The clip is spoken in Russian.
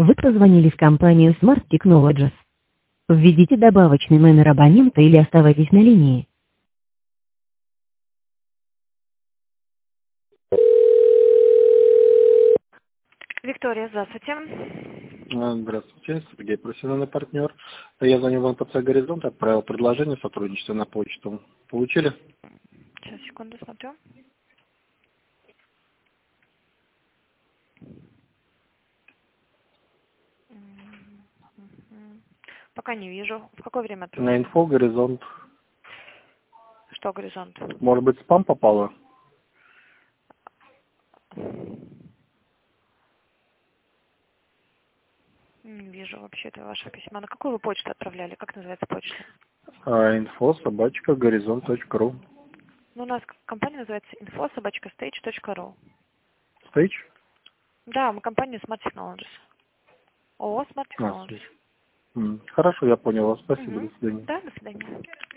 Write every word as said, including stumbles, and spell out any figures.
Вы позвонили в компанию Smart Technologies. Введите добавочный номер абонента или оставайтесь на линии. Виктория, здравствуйте. А, Здравствуйте, Сергей, профессиональный партнер. Я звоню вам по ЦЕ «Горизонт», отправил предложение сотрудничества на почту. Получили? Сейчас, секунду, смотрю. Мгм. Пока не вижу. В какое время На отправили? инфо «Горизонт». Что горизонт? Может быть, спам попало? Не вижу вообще это ваше письмо. На какую вы почту отправляли? Как называется почта? А, инфо собачка горизонт точка ру. Ну, у нас компания называется info собачка stage точка ру. Стейдж? Да, мы компания Smart Technologies. ООО Smart А, Technologies. М, Хорошо, я понял вас. Спасибо, Угу. до свидания. Да, до свидания.